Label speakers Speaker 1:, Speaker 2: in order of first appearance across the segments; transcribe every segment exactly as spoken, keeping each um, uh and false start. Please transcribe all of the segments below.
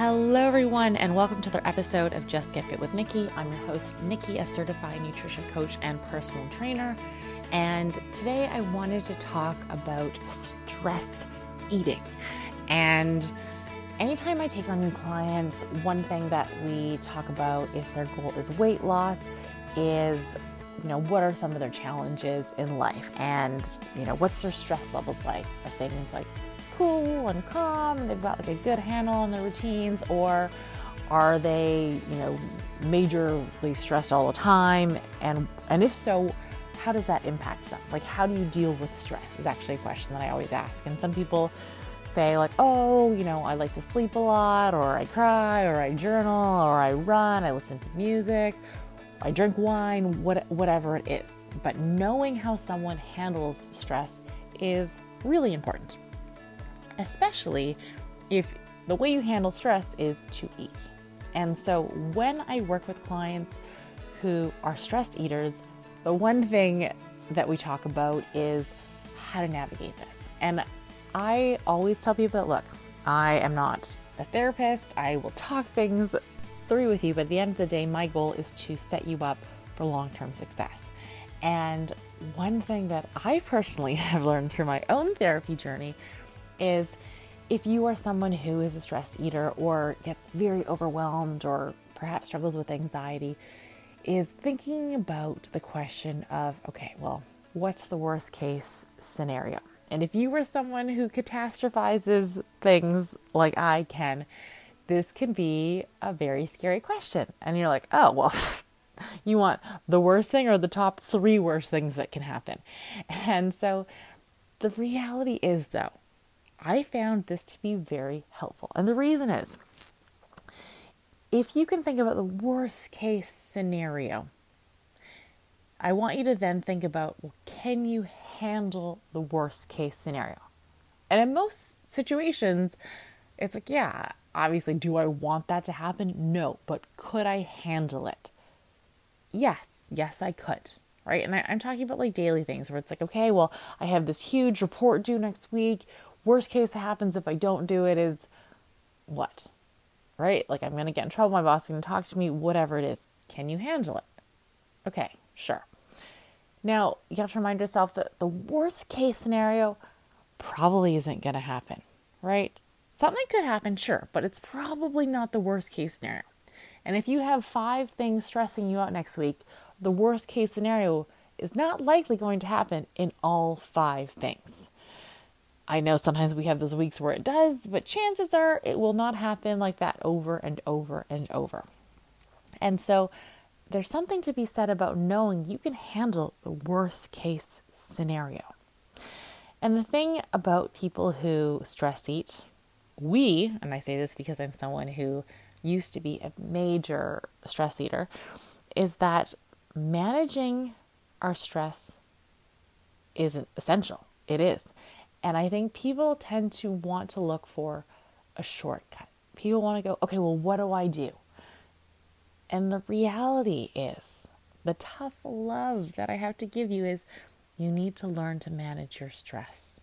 Speaker 1: Hello everyone, and welcome to another episode of Just Get Fit with Nikki. I'm your host, Nikki, a certified nutrition coach and personal trainer. And today I wanted to talk about stress eating. And anytime I take on new clients, one thing that we talk about if their goal is weight loss is, you know, what are some of their challenges in life? And, you know, what's their stress levels like? Are things like cool and calm, they've got like a good handle on their routines, or are they, you know, majorly stressed all the time? And and if so, how does that impact them? Like, how do you deal with stress is actually a question that I always ask. And some people say like, oh, you know, I like to sleep a lot, or I cry, or I journal, or I run, I listen to music, I drink wine, what, whatever it is. But knowing how someone handles stress is really important, especially if the way you handle stress is to eat. And so when I work with clients who are stress eaters, the one thing that we talk about is how to navigate this. And I always tell people that, look, I am not a therapist. I will talk things through with you, but at the end of the day, my goal is to set you up for long-term success. And one thing that I personally have learned through my own therapy journey is if you are someone who is a stress eater or gets very overwhelmed or perhaps struggles with anxiety, is thinking about the question of, okay, well, what's the worst case scenario? And if you were someone who catastrophizes things like I can, this can be a very scary question. And you're like, oh, well, you want the worst thing or the top three worst things that can happen? And so the reality is, though, I found this to be very helpful. And the reason is, if you can think about the worst case scenario, I want you to then think about, well, can you handle the worst case scenario? And in most situations, it's like, yeah, obviously, do I want that to happen? No, but could I handle it? Yes, yes, I could. Right? And I, I'm talking about like daily things where it's like, okay, well, I have this huge report due next week. Worst case that happens if I don't do it is what? Right? Like, I'm going to get in trouble. My boss is going to talk to me, whatever it is. Can you handle it? Okay, sure. Now, you have to remind yourself that the worst case scenario probably isn't going to happen, right? Something could happen, sure, but it's probably not the worst case scenario. And if you have five things stressing you out next week, the worst case scenario is not likely going to happen in all five things. I know sometimes we have those weeks where it does, but chances are it will not happen like that over and over and over. And so there's something to be said about knowing you can handle the worst case scenario. And the thing about people who stress eat, we, and I say this because I'm someone who used to be a major stress eater, is that managing our stress is essential. It is. And I think people tend to want to look for a shortcut. People want to go, okay, well, what do I do? And the reality is, the tough love that I have to give you is you need to learn to manage your stress.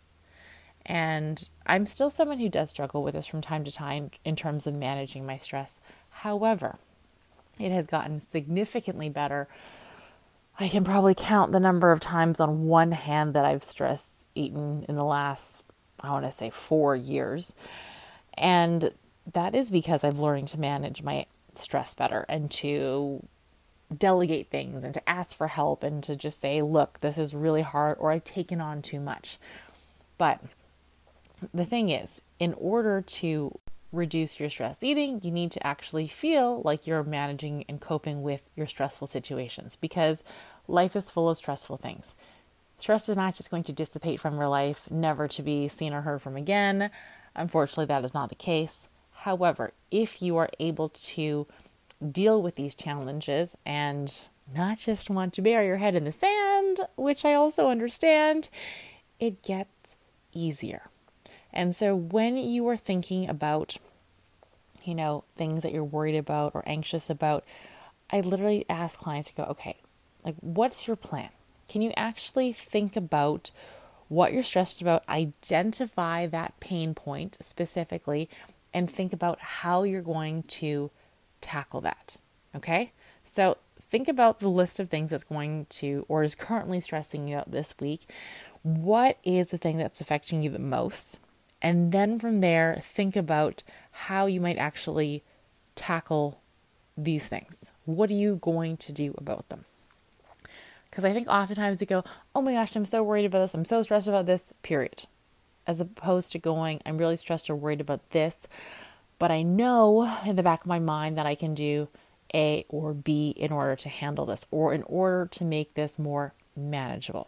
Speaker 1: And I'm still someone who does struggle with this from time to time in terms of managing my stress. However, it has gotten significantly better. I can probably count the number of times on one hand that I've stress eaten in the last, I want to say four years. And that is because I've learned to manage my stress better and to delegate things and to ask for help and to just say, look, this is really hard, or I've taken on too much. But the thing is, in order to reduce your stress eating, you need to actually feel like you're managing and coping with your stressful situations, because life is full of stressful things. Stress is not just going to dissipate from your life, never to be seen or heard from again. Unfortunately, that is not the case. However, if you are able to deal with these challenges and not just want to bury your head in the sand, which I also understand, it gets easier. And so when you are thinking about, you know, things that you're worried about or anxious about, I literally ask clients to go, okay, like, what's your plan? Can you actually think about what you're stressed about, identify that pain point specifically, and think about how you're going to tackle that. Okay? So think about the list of things that's going to, or is currently stressing you out this week. What is the thing that's affecting you the most? And then from there, think about how you might actually tackle these things. What are you going to do about them? Because I think oftentimes you go, oh my gosh, I'm so worried about this. I'm so stressed about this, period. As opposed to going, I'm really stressed or worried about this, but I know in the back of my mind that I can do A or B in order to handle this, or in order to make this more manageable.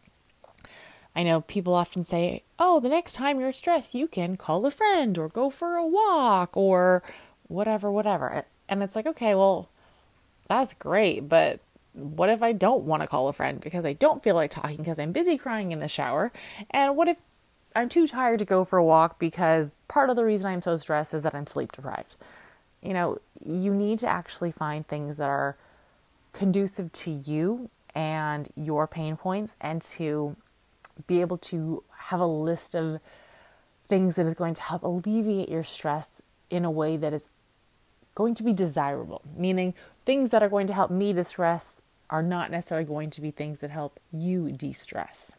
Speaker 1: I know people often say, oh, the next time you're stressed, you can call a friend or go for a walk or whatever, whatever. And it's like, okay, well, that's great, but what if I don't want to call a friend because I don't feel like talking because I'm busy crying in the shower? And what if I'm too tired to go for a walk because part of the reason I'm so stressed is that I'm sleep deprived? You know, you need to actually find things that are conducive to you and your pain points, and to be able to have a list of things that is going to help alleviate your stress in a way that is going to be desirable. Meaning things that are going to help me distress are not necessarily going to be things that help you de-stress.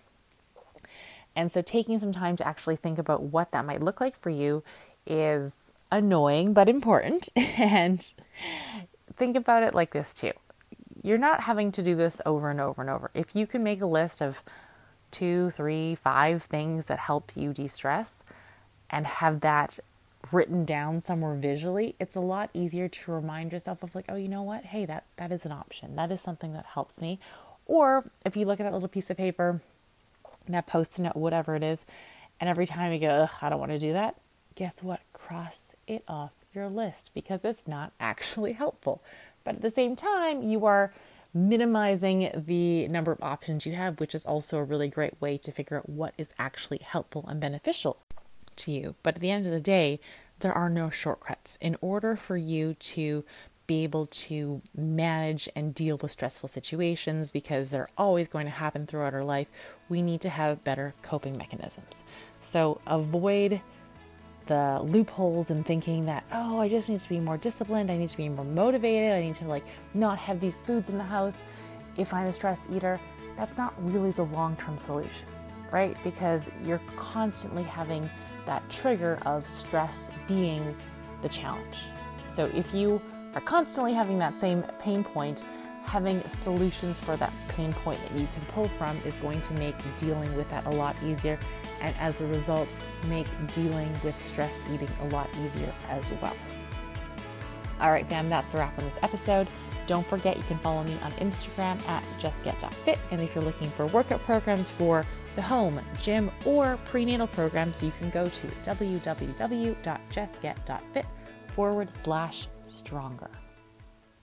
Speaker 1: And so taking some time to actually think about what that might look like for you is annoying but important. And think about it like this too. You're not having to do this over and over and over. If you can make a list of two, three, five things that help you de-stress and have that written down somewhere visually, it's a lot easier to remind yourself of like, oh, you know what? Hey, that, that is an option. That is something that helps me. Or if you look at that little piece of paper, that Post-it note, whatever it is, and every time you go, ugh, I don't want to do that, guess what? Cross it off your list, because it's not actually helpful. But at the same time, you are minimizing the number of options you have, which is also a really great way to figure out what is actually helpful and beneficial to you. But at the end of the day, there are no shortcuts. In order for you to be able to manage and deal with stressful situations, because they're always going to happen throughout our life, we need to have better coping mechanisms. So avoid the loopholes in thinking that, oh, I just need to be more disciplined. I need to be more motivated. I need to like not have these foods in the house if I'm a stressed eater. That's not really the long-term solution, right? Because you're constantly having that trigger of stress being the challenge. So if you are constantly having that same pain point, having solutions for that pain point that you can pull from is going to make dealing with that a lot easier. And as a result, make dealing with stress eating a lot easier as well. All right, fam, that's a wrap on this episode. Don't forget, you can follow me on Instagram at justget dot fit. And if you're looking for workout programs for the home, gym, or prenatal programs, you can go to www.justget.fit forward slash stronger.